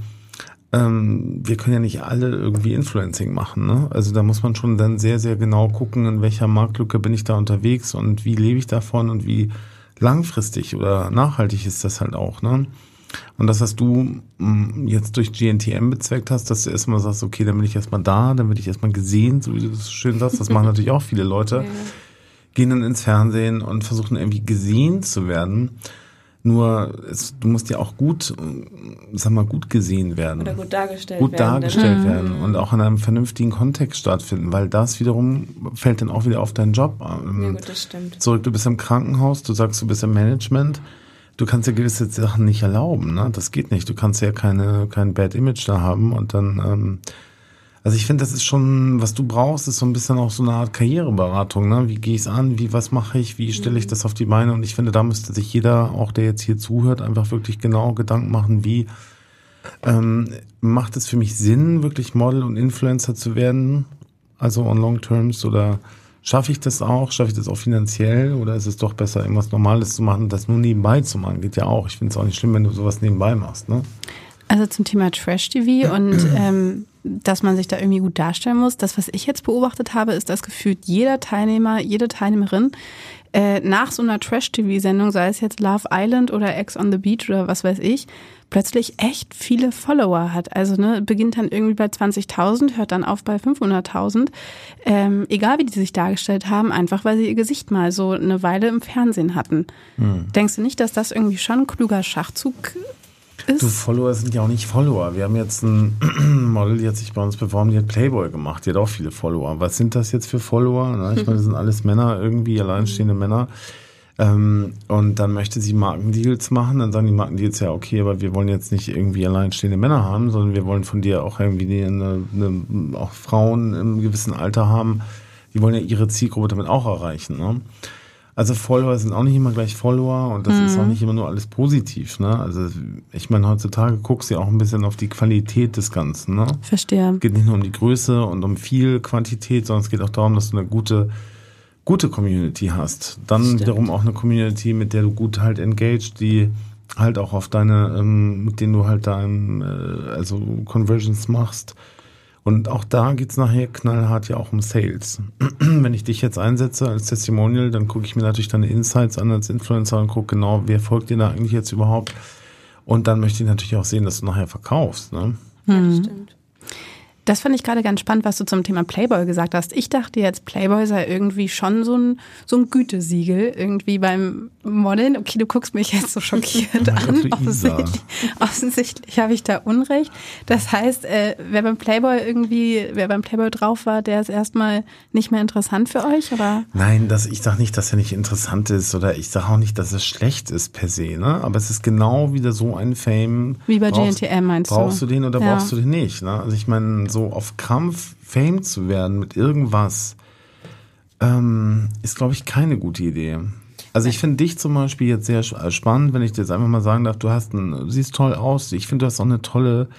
ähm, wir können ja nicht alle irgendwie Influencing machen. Ne? Also da muss man schon dann sehr, sehr genau gucken, in welcher Marktlücke bin ich da unterwegs und wie lebe ich davon und wie langfristig oder nachhaltig ist das halt auch. Ne? Und das, was du mh, jetzt durch G N T M bezweckt hast, dass du erstmal sagst, okay, dann bin ich erstmal da, dann bin ich erstmal gesehen, so wie du das so schön sagst, das machen natürlich auch viele Leute, Ja. gehen dann ins Fernsehen und versuchen irgendwie gesehen zu werden. Nur, es, du musst ja auch gut, äh, sag mal, gut gesehen werden. Oder gut dargestellt gut werden. dargestellt werden und auch in einem vernünftigen Kontext stattfinden, weil das wiederum fällt dann auch wieder auf deinen Job an. Ja gut, das stimmt. Zurück, du bist im Krankenhaus, du sagst, du bist im Management, du kannst ja gewisse Sachen nicht erlauben, ne? Das geht nicht. Du kannst ja keine kein Bad Image da haben und dann, ähm, Also ich finde, das ist schon, was du brauchst, ist so ein bisschen auch so eine Art Karriereberatung. Ne? Wie gehe ich es an? Wie, was mache ich? Wie stelle ich das auf die Beine? Und ich finde, da müsste sich jeder, auch der jetzt hier zuhört, einfach wirklich genau Gedanken machen, wie ähm, macht es für mich Sinn, wirklich Model und Influencer zu werden? Also on long terms, oder schaffe ich das auch? Schaffe ich das auch finanziell? Oder ist es doch besser, irgendwas Normales zu machen, das nur nebenbei zu machen? Geht ja auch. Ich finde es auch nicht schlimm, wenn du sowas nebenbei machst, ne? Also zum Thema Trash-T V und ähm, dass man sich da irgendwie gut darstellen muss. Das, was ich jetzt beobachtet habe, ist, dass gefühlt jeder Teilnehmer, jede Teilnehmerin äh, nach so einer Trash-T V-Sendung, sei es jetzt Love Island oder Ex on the Beach oder was weiß ich, plötzlich echt viele Follower hat. Also ne, beginnt dann irgendwie bei zwanzigtausend, hört dann auf bei fünfhunderttausend. Ähm, egal wie die sich dargestellt haben, einfach weil sie ihr Gesicht mal so eine Weile im Fernsehen hatten. Hm. Denkst du nicht, dass das irgendwie schon ein kluger Schachzug ist? Du, Follower sind ja auch nicht Follower. Wir haben jetzt ein Model, die hat sich bei uns beworben, die hat Playboy gemacht, die hat auch viele Follower. Was sind das jetzt für Follower? Na, ich meine, das sind alles Männer, irgendwie alleinstehende Männer. Ähm, und dann möchte sie Markendeals machen, dann sagen die Markendeals, ja okay, aber wir wollen jetzt nicht irgendwie alleinstehende Männer haben, sondern wir wollen von dir auch irgendwie eine, eine, auch Frauen im gewissen Alter haben, die wollen ja ihre Zielgruppe damit auch erreichen, ne? Also Follower sind auch nicht immer gleich Follower und das mhm. ist auch nicht immer nur alles positiv, ne? Also ich meine, heutzutage guckst du ja auch ein bisschen auf die Qualität des Ganzen, ne? Verstehe. Es geht nicht nur um die Größe und um viel Quantität, sondern es geht auch darum, dass du eine gute gute Community hast. Dann Stimmt. wiederum auch eine Community, mit der du gut halt engaged, die halt auch auf deine, ähm, mit denen du halt da ähm, äh, also Conversions machst. Und auch da geht's nachher knallhart ja auch um Sales. Wenn ich dich jetzt einsetze als Testimonial, dann gucke ich mir natürlich deine Insights an als Influencer und gucke genau, wer folgt dir da eigentlich jetzt überhaupt. Und dann möchte ich natürlich auch sehen, dass du nachher verkaufst. Ne? Ja, das stimmt. Das fand ich gerade ganz spannend, was du zum Thema Playboy gesagt hast. Ich dachte jetzt, Playboy sei irgendwie schon so ein, so ein Gütesiegel irgendwie beim Modeln. Okay, du guckst mich jetzt so schockiert an. Offensichtlich, offensichtlich habe ich da Unrecht. Das heißt, äh, wer beim Playboy irgendwie, wer beim Playboy drauf war, der ist erstmal nicht mehr interessant für euch, oder? Nein, das, ich sage nicht, dass er nicht interessant ist oder ich sage auch nicht, dass es schlecht ist per se, ne? Aber es ist genau wieder so ein Fame. Wie bei G N T M meinst du? Brauchst du den oder ja. brauchst du den nicht, ne? Also ich meine, so auf Krampf Fame zu werden mit irgendwas, ähm, ist, glaube ich, keine gute Idee. Also ich finde dich zum Beispiel jetzt sehr spannend, wenn ich dir jetzt einfach mal sagen darf, du hast ein, siehst toll aus, ich finde, du hast auch eine tolle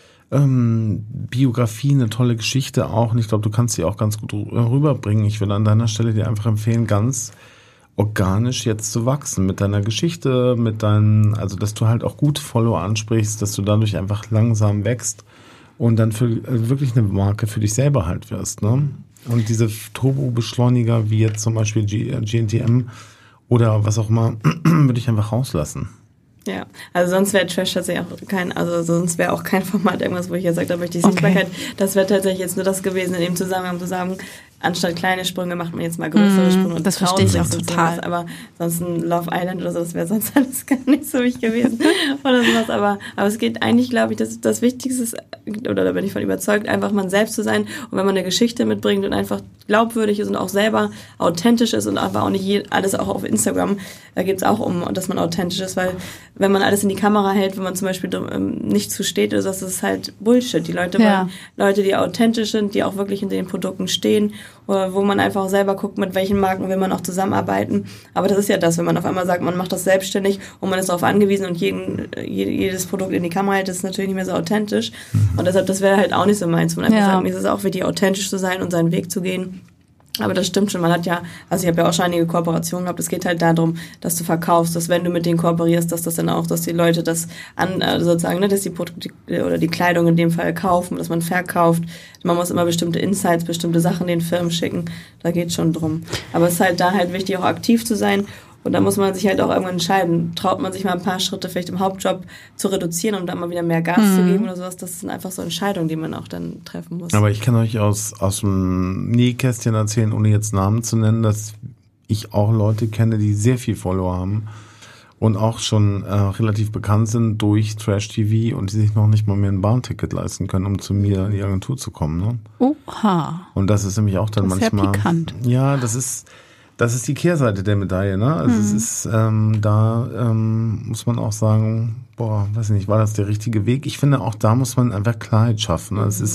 ähm, Biografie, eine tolle Geschichte auch und ich glaube, du kannst sie auch ganz gut rüberbringen. Ich würde an deiner Stelle dir einfach empfehlen, ganz organisch jetzt zu wachsen mit deiner Geschichte, mit deinen, also dass du halt auch gute Follower ansprichst, dass du dadurch einfach langsam wächst und dann für wirklich eine Marke für dich selber halt wirst, ne? Und diese Turbo-Beschleuniger wie jetzt zum Beispiel G N T M oder was auch immer, würde ich einfach rauslassen. Ja, also sonst wäre Trash tatsächlich auch kein, also sonst wäre auch kein Format irgendwas, wo ich jetzt sage, da möchte ich Sichtbarkeit. Okay. Das wäre tatsächlich jetzt nur das gewesen, in dem Zusammenhang zu sagen, anstatt kleine Sprünge macht man jetzt mal größere mm, Sprünge. Und das verstehe ich auch total. Was, aber sonst ein Love Island oder so, das wäre sonst alles gar nicht so wichtig gewesen. oder sowas. Aber, aber es geht eigentlich, glaube ich, das, das Wichtigste ist, oder da bin ich von überzeugt, einfach man selbst zu sein. Und wenn man eine Geschichte mitbringt und einfach glaubwürdig ist und auch selber authentisch ist und einfach auch nicht je, alles auch auf Instagram, da geht es auch um, dass man authentisch ist, weil wenn man alles in die Kamera hält, wenn man zum Beispiel ähm, nicht zu steht oder so, das ist halt Bullshit. Die Leute ja. wollen Leute, die authentisch sind, die auch wirklich hinter den Produkten stehen, wo man einfach selber guckt, mit welchen Marken will man auch zusammenarbeiten. Aber das ist ja das, wenn man auf einmal sagt, man macht das selbstständig und man ist darauf angewiesen und jeden, jedes Produkt in die Kamera hält, ist natürlich nicht mehr so authentisch. Und deshalb, das wäre halt auch nicht so meins. Man einfach ja. sagt, mir ist es auch wichtig, authentisch zu sein und seinen Weg zu gehen. Aber das stimmt schon, man hat ja, also ich habe ja auch schon einige Kooperationen gehabt, es geht halt darum, dass du verkaufst, dass wenn du mit denen kooperierst, dass das dann auch, dass die Leute das an, sozusagen, ne, dass die Produkte oder die Kleidung in dem Fall kaufen, dass man verkauft. Man muss immer bestimmte Insights, bestimmte Sachen den Firmen schicken, da geht's schon drum. Aber es ist halt da halt wichtig, auch aktiv zu sein. Und da muss man sich halt auch irgendwann entscheiden. Traut man sich mal ein paar Schritte vielleicht im Hauptjob zu reduzieren, um dann mal wieder mehr Gas mhm. zu geben oder sowas. Das sind einfach so Entscheidungen, die man auch dann treffen muss. Aber ich kann euch aus, aus dem Nähkästchen erzählen, ohne jetzt Namen zu nennen, dass ich auch Leute kenne, die sehr viel Follower haben und auch schon äh, relativ bekannt sind durch Trash-T V und die sich noch nicht mal mehr ein Bahnticket leisten können, um zu mir in die Agentur zu kommen. Ne? Oha. Und das ist nämlich auch dann das ist manchmal... Sehr pikant. Ja, das ist... Das ist die Kehrseite der Medaille, ne? Also mhm. es ist, ähm, da ähm, muss man auch sagen, boah, weiß ich nicht, war das der richtige Weg? Ich finde, auch da muss man einfach Klarheit schaffen. Ne? Mhm. Es ist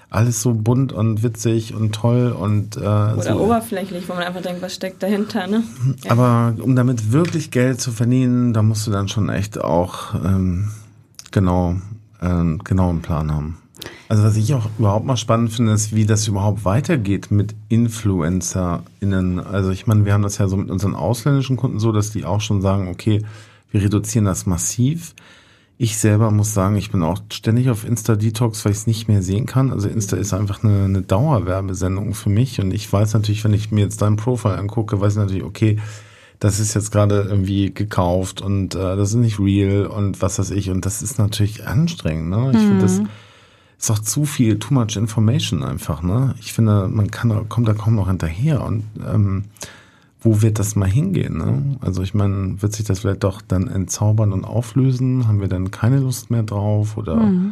alles so bunt und witzig und toll und äh, Oder so. oberflächlich, wo man einfach denkt, was steckt dahinter, ne? Ja. Aber um damit wirklich Geld zu verdienen, da musst du dann schon echt auch ähm, genau, ähm, genau einen Plan haben. Also was ich auch überhaupt mal spannend finde, ist, wie das überhaupt weitergeht mit InfluencerInnen. Also ich meine, wir haben das ja so mit unseren ausländischen Kunden so, dass die auch schon sagen, okay, wir reduzieren das massiv. Ich selber muss sagen, ich bin auch ständig auf Insta-Detox, weil ich es nicht mehr sehen kann. Also Insta ist einfach eine, eine Dauerwerbesendung für mich. Und ich weiß natürlich, wenn ich mir jetzt dein Profil angucke, weiß ich natürlich, okay, das ist jetzt gerade irgendwie gekauft und äh, das ist nicht real und was weiß ich. Und das ist natürlich anstrengend, ne? Ich mhm. finde, das ist auch zu viel, too much information einfach, ne? Ich finde, man kann, kommt da kaum noch hinterher. Und ähm, wo wird das mal hingehen, ne? Also ich meine, wird sich das vielleicht doch dann entzaubern und auflösen? Haben wir dann keine Lust mehr drauf? Oder mhm.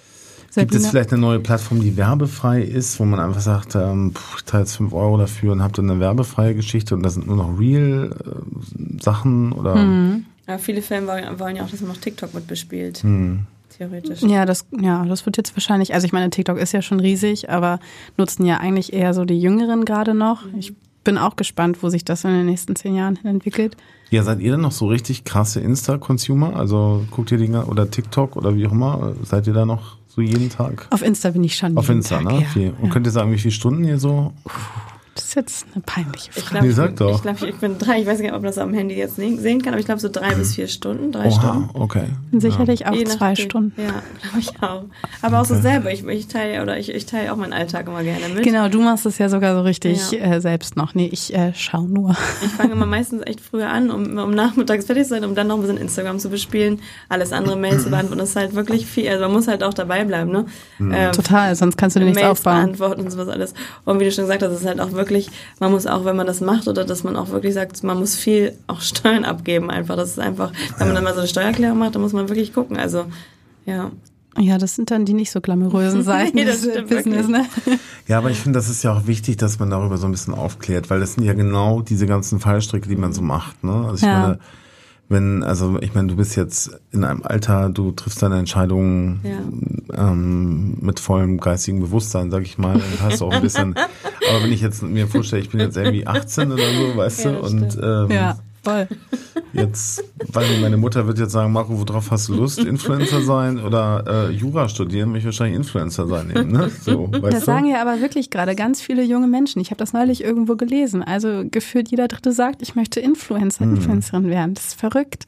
gibt es vielleicht eine neue Plattform, die werbefrei ist, wo man einfach sagt, ähm, pff, ich zahle jetzt fünf Euro dafür und habe dann eine werbefreie Geschichte und das sind nur noch real äh, Sachen? Oder? Mhm. Ja, viele Filme wollen, wollen ja auch, dass man noch TikTok mit bespielt. Mhm. Theoretisch. Ja, das, ja, das wird jetzt wahrscheinlich, also ich meine, TikTok ist ja schon riesig, aber nutzen ja eigentlich eher so die Jüngeren gerade noch. Mhm. Ich bin auch gespannt, wo sich das in den nächsten zehn Jahren hin entwickelt. Ja, seid ihr denn noch so richtig krasse Insta-Consumer? Also guckt ihr Dinge oder TikTok oder wie auch immer? Seid ihr da noch so jeden Tag? Auf Insta bin ich schon Auf jeden Insta, Tag, ne? ja. Viel. Und ja. könnt ihr sagen, wie viele Stunden ihr so? Das ist jetzt eine peinliche Frage. Ich glaube, nee, sag doch. ich, glaub, ich bin drei, ich weiß nicht, ob man das am Handy jetzt sehen kann, aber ich glaube so drei bis vier Stunden, drei Oha, Stunden. Okay. Sicherlich ja. auch Je zwei nachdem. Stunden. Ja, glaube ich auch. Aber auch so selber. Ich, ich teile oder ich, ich teile auch meinen Alltag immer gerne mit. Genau, du machst es ja sogar so richtig Ja. äh, selbst noch. Nee, ich äh, schaue nur. Ich fange immer meistens echt früher an, um, um nachmittags fertig zu sein, um dann noch ein bisschen Instagram zu bespielen, alles andere Mails zu beantworten. Das ist halt wirklich viel. Also man muss halt auch dabei bleiben, ne? Mhm. Ähm, Total, sonst kannst du dir nichts Mails aufbauen. beantworten und sowas alles. Und wie du schon gesagt hast, es ist halt auch wirklich, man muss auch, wenn man das macht oder dass man auch wirklich sagt, man muss viel auch Steuern abgeben einfach. Das ist einfach, wenn man dann mal so eine Steuererklärung macht, dann muss man wirklich gucken. Also, ja. Ja, das sind dann die nicht so glamourösen Seiten Nee, das des stimmt Business, ne? Ja, aber ich finde, das ist ja auch wichtig, dass man darüber so ein bisschen aufklärt, weil das sind ja genau diese ganzen Fallstricke, die man so macht, ne? Also ich Ja. meine, wenn, also ich meine, du bist jetzt in einem Alter, du triffst deine Entscheidungen Ja. ähm, mit vollem geistigen Bewusstsein, sag ich mal, und hast auch ein bisschen, aber wenn ich jetzt mir vorstelle, ich bin jetzt irgendwie achtzehn oder so, weißt Ja, du, das und stimmt. ähm, Ja, voll. jetzt, weil meine Mutter wird jetzt sagen, Marco, worauf hast du Lust, Influencer sein oder äh, Jura studieren, will ich wahrscheinlich Influencer sein eben, ne? So, weißt Das du? sagen ja aber wirklich gerade ganz viele junge Menschen. Ich habe das neulich irgendwo gelesen. Also gefühlt jeder Dritte sagt, ich möchte Influencer, Hm. Influencerin werden. Das ist verrückt.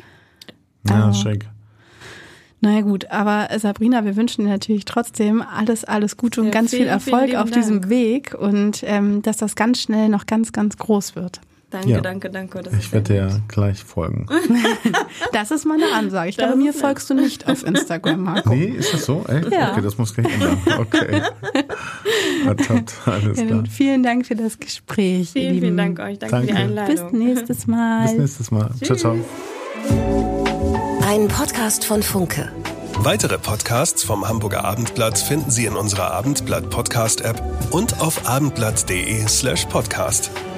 Ja, Also, schick. naja gut, aber Sabrina, wir wünschen dir natürlich trotzdem alles, alles Gute und Ja, ganz vielen, viel Erfolg vielen lieben auf diesem Dank. Weg und ähm, dass das ganz schnell noch ganz, ganz groß wird. Danke, Ja. danke, danke. Das Ich ist werde sehr dir nett. gleich folgen. Das ist meine Ansage. Ich Das glaube, mir ist nett. folgst du nicht auf Instagram, Marco. Nee, ist das so? Echt? Ja. Okay, das muss gleich ändern. Okay. Hat, hat, alles Ja, klar. dann vielen Dank für das Gespräch. ihr Vielen, Lieben. vielen Dank euch. Danke, für die Danke. Bis Einladung. nächstes Mal. Bis nächstes Mal. Ciao, ciao. Ein Podcast von Funke. Weitere Podcasts vom Hamburger Abendblatt finden Sie in unserer Abendblatt Podcast App und auf abendblatt.de slash podcast.